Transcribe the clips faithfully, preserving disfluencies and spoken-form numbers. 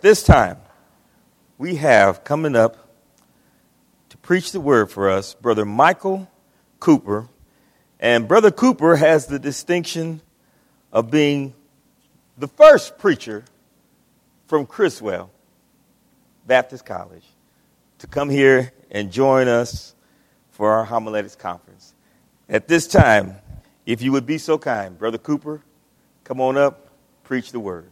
This time, we have coming up to preach the word for us, Brother Michael Cooper. And Brother Cooper has the distinction of being the first preacher from Criswell Baptist College to come here and join us for our homiletics conference. At this time, if you would be so kind, Brother Cooper, come on up, preach the word.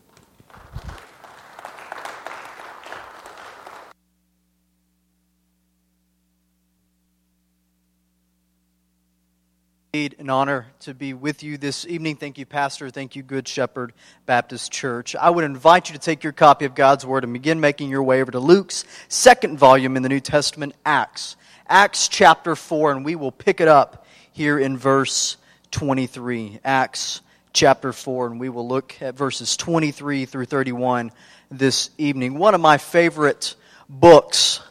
An honor to be with you this evening. Thank you, Pastor. Thank you, Good Shepherd Baptist Church. I would invite you to take your copy of God's Word and begin making your way over to Luke's second volume in the New Testament, Acts. Acts chapter four, and we will pick it up here in verse twenty-three. Acts chapter four, and we will look at verses twenty-three through thirty-one this evening. One of my favorite books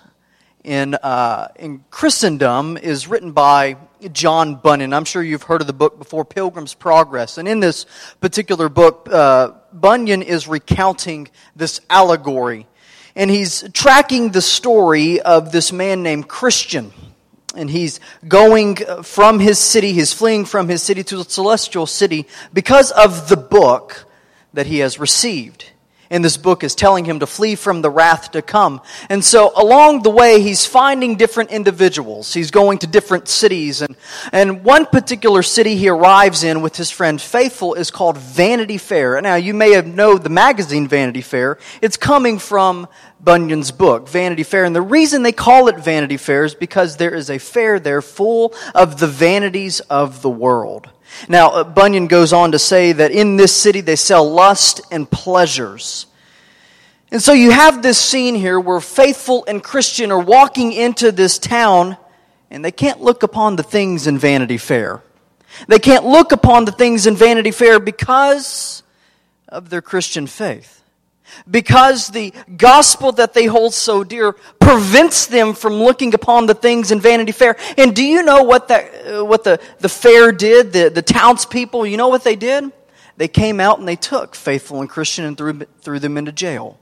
in uh, in Christendom is written by John Bunyan. I'm sure you've heard of the book before, Pilgrim's Progress. And in this particular book, uh, Bunyan is recounting this allegory. And he's tracking the story of this man named Christian. And he's going from his city, he's fleeing from his city to the celestial city because of the book that he has received. And this book is telling him to flee from the wrath to come. And so along the way, he's finding different individuals. He's going to different cities. And, and one particular city he arrives in with his friend Faithful is called Vanity Fair. Now, you may have known the magazine Vanity Fair. It's coming from Bunyan's book, Vanity Fair. And the reason they call it Vanity Fair is because there is a fair there full of the vanities of the world. Now, uh, Bunyan goes on to say that in this city they sell lust and pleasures. And so you have this scene here where Faithful and Christian are walking into this town and they can't look upon the things in Vanity Fair. They can't look upon the things in Vanity Fair because of their Christian faith. Because the gospel that they hold so dear prevents them from looking upon the things in Vanity Fair. And do you know what that, uh, what the, the fair did? The, the townspeople, you know what they did? They came out and they took Faithful and Christian and threw, threw them into jail.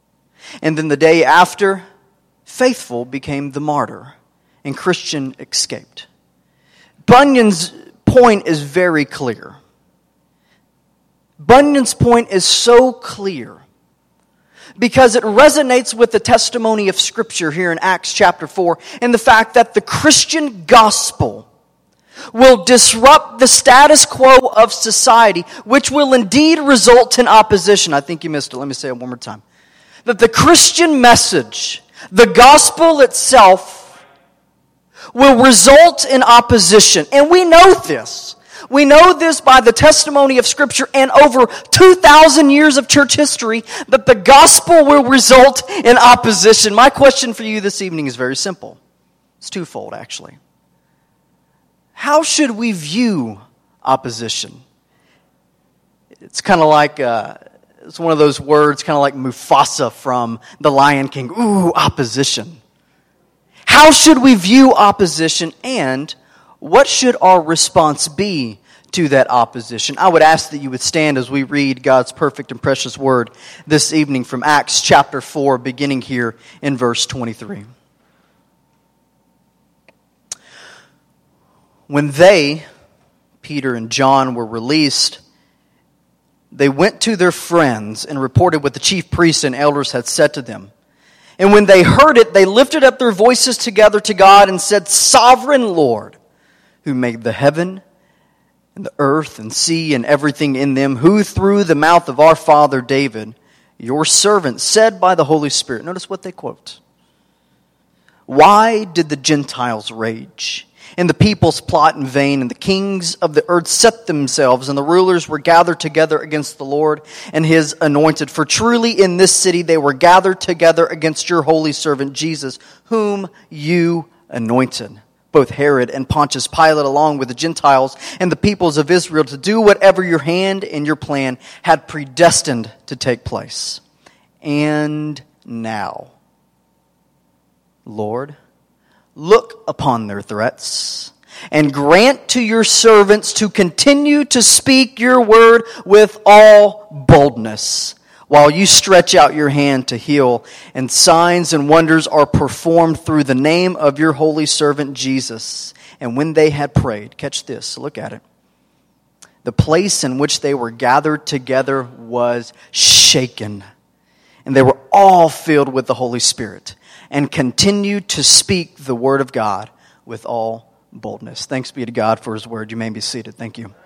And then the day after, Faithful became the martyr and Christian escaped. Bunyan's point is very clear. Bunyan's point is so clear because it resonates with the testimony of Scripture here in Acts chapter four and the fact that the Christian gospel will disrupt the status quo of society, which will indeed result in opposition. I think you missed it. Let me say it one more time. That the Christian message, the gospel itself, will result in opposition. And we know this. We know this by the testimony of Scripture and over two thousand years of church history that the gospel will result in opposition. My question for you this evening is very simple. It's twofold, actually. How should we view opposition? It's kind of like, uh, it's one of those words, kind of like Mufasa from The Lion King. Ooh, opposition. How should we view opposition, and what should our response be to that opposition? I would ask that you would stand as we read God's perfect and precious word this evening from Acts chapter four, beginning here in verse twenty-three. When they, Peter and John, were released, they went to their friends and reported what the chief priests and elders had said to them. And when they heard it, they lifted up their voices together to God and said, "Sovereign Lord, who made the heaven and the earth and sea and everything in them, who through the mouth of our father David, your servant, said by the Holy Spirit." Notice what they quote. "Why did the Gentiles rage, and the peoples plot in vain, and the kings of the earth set themselves, and the rulers were gathered together against the Lord and his anointed? For truly in this city they were gathered together against your holy servant Jesus, whom you anointed. Both Herod and Pontius Pilate, along with the Gentiles and the peoples of Israel, to do whatever your hand and your plan had predestined to take place. And now, Lord, look upon their threats and grant to your servants to continue to speak your word with all boldness. while you stretch out your hand to heal, and signs and wonders are performed through the name of your holy servant Jesus. And when they had prayed," catch this, look at it, "the place in which they were gathered together was shaken, and they were all filled with the Holy Spirit, and continued to speak the word of God with all boldness." Thanks be to God for His word. You may be seated. Thank you.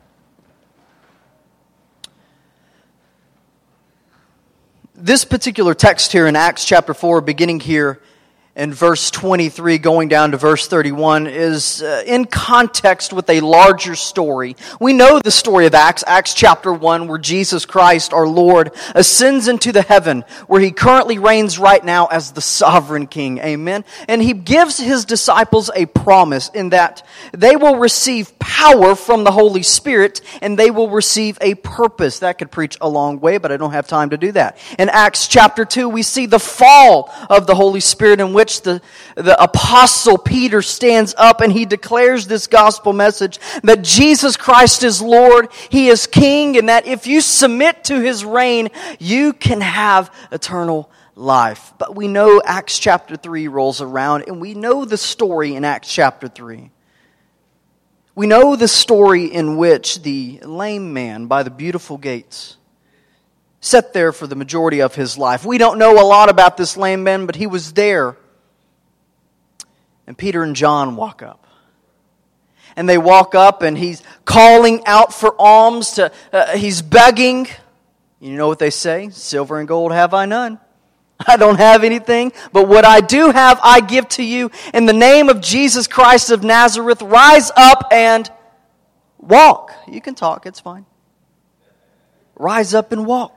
This particular text here in Acts chapter four, beginning here in verse twenty-three, going down to verse thirty-one, is uh, in context with a larger story. We know the story of Acts, Acts chapter one, where Jesus Christ, our Lord, ascends into the heaven, where He currently reigns right now as the sovereign King. Amen. And He gives His disciples a promise in that they will receive power from the Holy Spirit, and they will receive a purpose. That could preach a long way, but I don't have time to do that. In Acts chapter two, we see the fall of the Holy Spirit, in which the, the apostle Peter stands up and he declares this gospel message that Jesus Christ is Lord, He is King, and that if you submit to His reign, you can have eternal life. But we know Acts chapter three rolls around, and we know the story in Acts chapter three. We know the story in which the lame man by the beautiful gates sat there for the majority of his life. We don't know a lot about this lame man, but he was there. And Peter and John walk up. And they walk up, and he's calling out for alms. To, uh, he's begging. You know what they say? "Silver and gold have I none. I don't have anything, but what I do have I give to you. In the name of Jesus Christ of Nazareth, rise up and walk." You can talk, it's fine. Rise up and walk.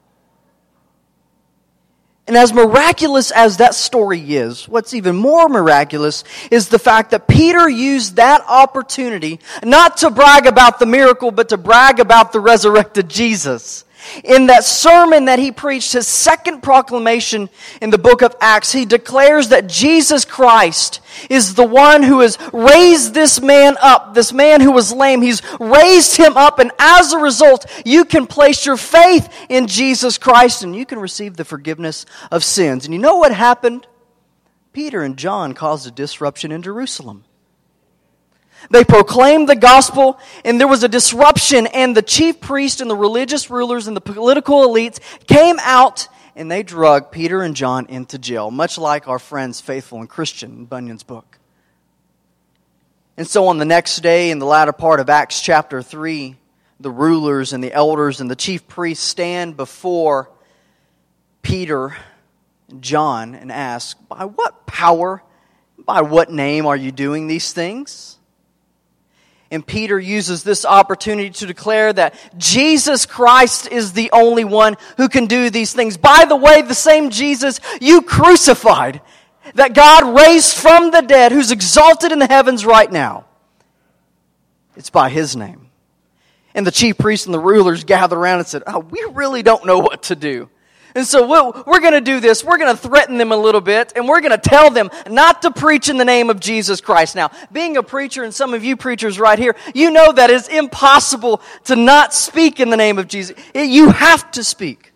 And as miraculous as that story is, what's even more miraculous is the fact that Peter used that opportunity not to brag about the miracle, but to brag about the resurrected Jesus. In that sermon that he preached, his second proclamation in the book of Acts, he declares that Jesus Christ is the one who has raised this man up, this man who was lame. He's raised him up, and as a result, you can place your faith in Jesus Christ and you can receive the forgiveness of sins. And you know what happened? Peter and John caused a disruption in Jerusalem. They proclaimed the gospel, and there was a disruption, and the chief priest and the religious rulers and the political elites came out, and they drug Peter and John into jail, much like our friends Faithful and Christian in Bunyan's book. And so on the next day, in the latter part of Acts chapter three, the rulers and the elders and the chief priests stand before Peter and John and ask, "By what power, by what name are you doing these things?" And Peter uses this opportunity to declare that Jesus Christ is the only one who can do these things. By the way, the same Jesus you crucified, that God raised from the dead, who's exalted in the heavens right now. It's by His name. And the chief priests and the rulers gathered around and said, "Oh, we really don't know what to do. And so we're going to do this. We're going to threaten them a little bit, and we're going to tell them not to preach in the name of Jesus Christ." Now, being a preacher, and some of you preachers right here, you know that it's impossible to not speak in the name of Jesus. You have to speak.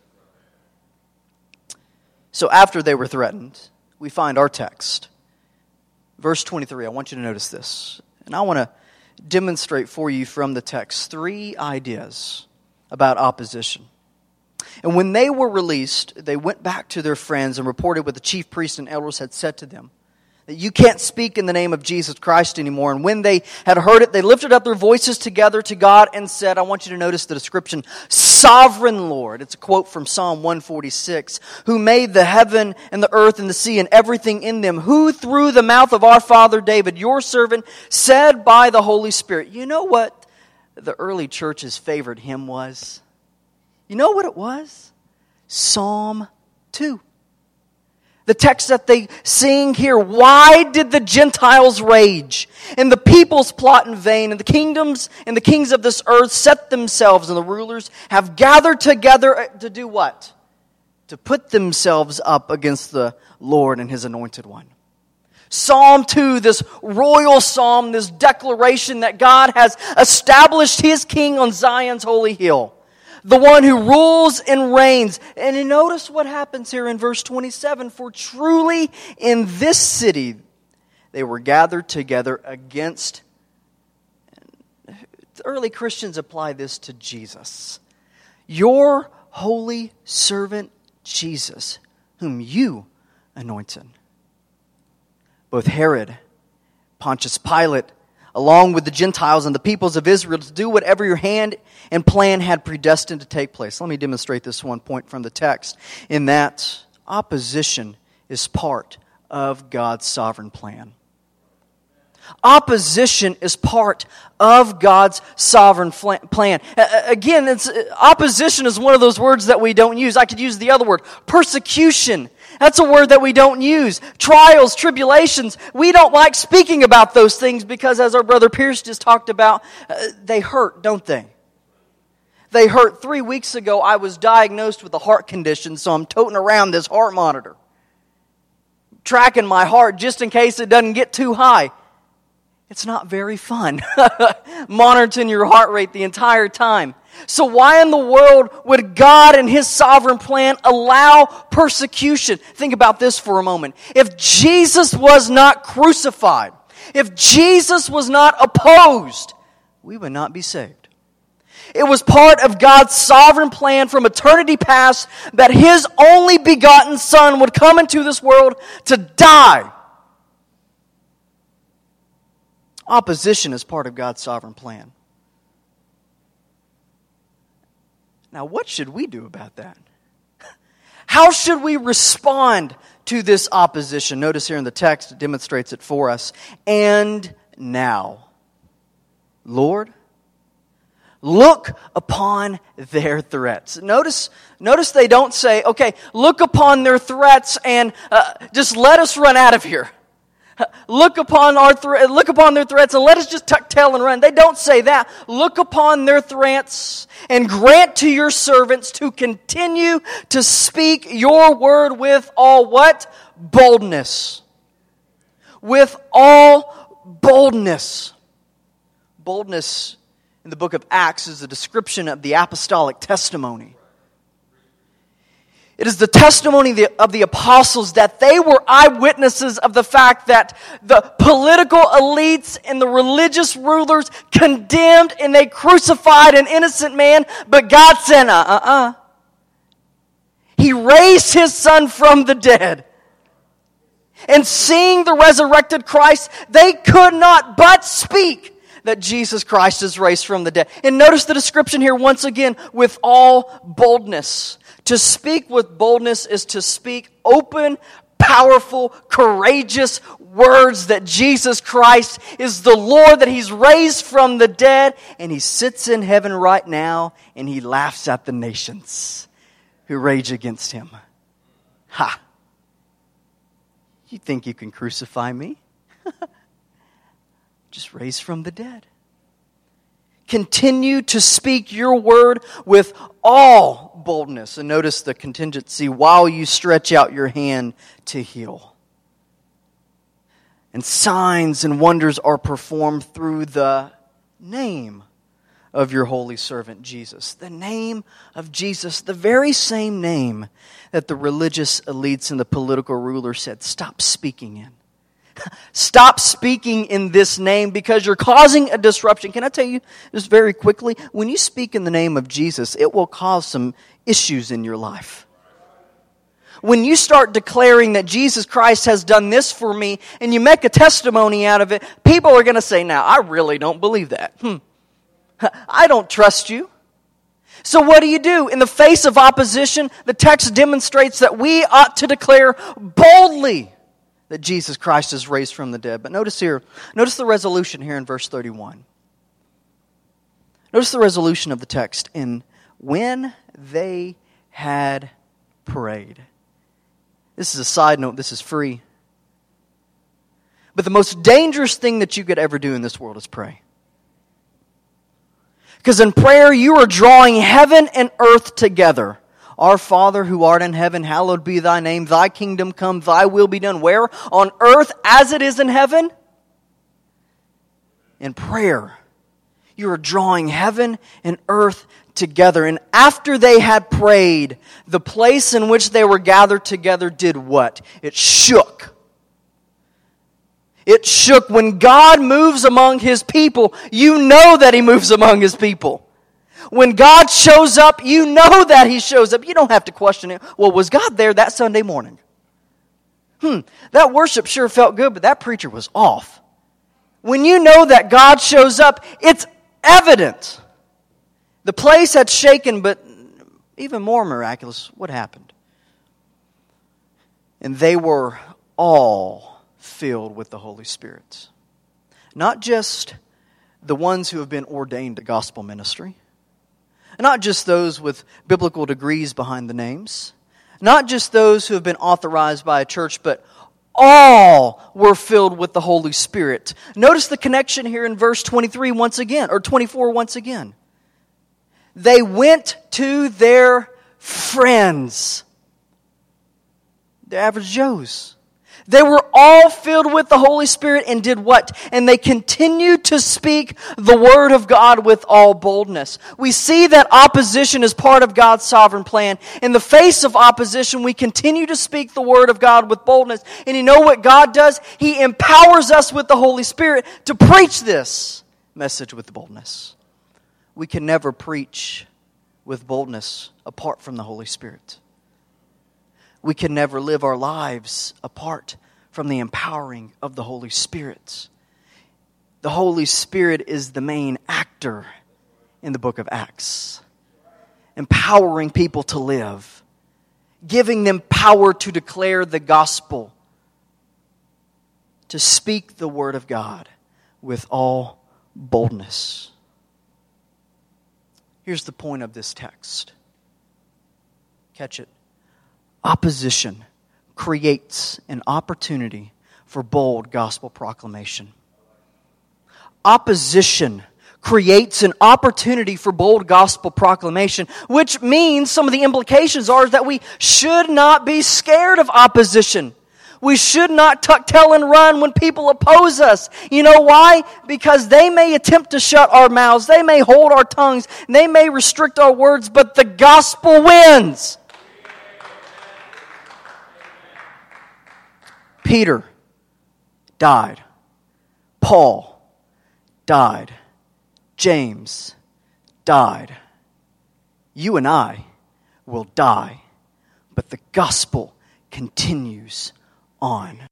So after they were threatened, we find our text. Verse twenty-three, I want you to notice this. And I want to demonstrate for you from the text three ideas about opposition. And when they were released, they went back to their friends and reported what the chief priests and elders had said to them. That you can't speak in the name of Jesus Christ anymore. And when they had heard it, they lifted up their voices together to God and said, I want you to notice the description, "Sovereign Lord." It's a quote from Psalm one forty-six. "Who made the heaven and the earth and the sea and everything in them. Who through the mouth of our father David, your servant, said by the Holy Spirit." You know what the early church's favorite hymn was? You know what it was? Psalm two. The text that they sing here, "Why did the Gentiles rage, and the peoples plot in vain, and the kingdoms and the kings of this earth set themselves, and the rulers have gathered together to do what? To put themselves up against the Lord and His anointed one." Psalm two, this royal psalm, this declaration that God has established His king on Zion's holy hill. the one who rules and reigns. And you notice what happens here in verse twenty-seven. For truly in this city they were gathered together against. The early Christians apply this to Jesus. Your holy servant Jesus, whom you anointed. Both Herod, Pontius Pilate, along with the Gentiles and the peoples of Israel, to do whatever your hand and plan had predestined to take place. Let me demonstrate this one point from the text. In that, opposition is part of God's sovereign plan. Opposition is part of God's sovereign plan. Again, it's, opposition is one of those words that we don't use. I could use the other word, persecution. That's a word that we don't use. Trials, tribulations. We don't like speaking about those things because, as our brother Pierce just talked about, uh, they hurt, don't they? They hurt. Three weeks ago, I was diagnosed with a heart condition, so I'm toting around this heart monitor, tracking my heart just in case it doesn't get too high. It's not very fun monitoring your heart rate the entire time. So why in the world would God in His sovereign plan allow persecution? Think about this for a moment. If Jesus was not crucified, if Jesus was not opposed, we would not be saved. It was part of God's sovereign plan from eternity past that His only begotten Son would come into this world to die. Opposition is part of God's sovereign plan. Now, what should we do about that? How should we respond to this opposition? Notice here in the text, it demonstrates it for us. And now, Lord, look upon their threats. Notice, notice they don't say, okay, look upon their threats and uh, just let us run out of here. Look upon our th- look upon their threats and let us just tuck tail and run. They don't say that. Look upon their threats and grant to your servants to continue to speak your word with all what? Boldness. With all boldness. Boldness in the book of Acts is a description of the apostolic testimony. It is the testimony of the apostles that they were eyewitnesses of the fact that the political elites and the religious rulers condemned and they crucified an innocent man, but God said, uh-uh-uh. He raised His Son from the dead. And seeing the resurrected Christ, they could not but speak that Jesus Christ is raised from the dead. And notice the description here once again, with all boldness. To speak with boldness is to speak open, powerful, courageous words that Jesus Christ is the Lord, that He's raised from the dead, and He sits in heaven right now, and He laughs at the nations who rage against Him. Ha! You think you can crucify me? Just raised from the dead. Continue to speak your word with all boldness. And notice the contingency, while you stretch out your hand to heal. And signs and wonders are performed through the name of your holy servant Jesus. The name of Jesus, the very same name that the religious elites and the political rulers said, stop speaking in. Stop speaking in this name because you're causing a disruption. Can I tell you just very quickly, when you speak in the name of Jesus, it will cause some issues in your life. When you start declaring that Jesus Christ has done this for me and you make a testimony out of it, people are going to say, now, I really don't believe that. Hmm. I don't trust you. So what do you do? In the face of opposition, the text demonstrates that we ought to declare boldly that Jesus Christ is raised from the dead. But notice here, notice the resolution here in verse thirty-one. Notice the resolution of the text. And when they had prayed. This is a side note, this is free. But the most dangerous thing that you could ever do in this world is pray. Because in prayer, you are drawing heaven and earth together. Our Father who art in heaven, hallowed be thy name. Thy kingdom come, thy will be done. Where? On earth as it is in heaven. In prayer, you are drawing heaven and earth together. And after they had prayed, the place in which they were gathered together did what? It shook. It shook. When God moves among His people, you know that He moves among His people. When God shows up, you know that He shows up. You don't have to question it. Well, was God there that Sunday morning? Hmm, that worship sure felt good, but that preacher was off. When you know that God shows up, it's evident. The place had shaken, but even more miraculous, what happened? And they were all filled with the Holy Spirit. Not just the ones who have been ordained to gospel ministry. Not just those with biblical degrees behind the names. Not just those who have been authorized by a church, but all were filled with the Holy Spirit. Notice the connection here in verse twenty-three once again, or twenty-four once again. They went to their friends. The average Joes. They were all filled with the Holy Spirit and did what? And they continued to speak the Word of God with all boldness. We see that opposition is part of God's sovereign plan. In the face of opposition, we continue to speak the Word of God with boldness. And you know what God does? He empowers us with the Holy Spirit to preach this message with boldness. We can never preach with boldness apart from the Holy Spirit. We can never live our lives apart from the empowering of the Holy Spirit. The Holy Spirit is the main actor in the book of Acts. Empowering people to live. Giving them power to declare the gospel. To speak the word of God with all boldness. Here's the point of this text. Catch it. Opposition creates an opportunity for bold gospel proclamation. Opposition creates an opportunity for bold gospel proclamation, which means some of the implications are that we should not be scared of opposition. We should not tuck tail and run when people oppose us. You know why? Because they may attempt to shut our mouths. They may hold our tongues. They may restrict our words, but the gospel wins. Peter died. Paul died. James died. You and I will die, but the gospel continues on.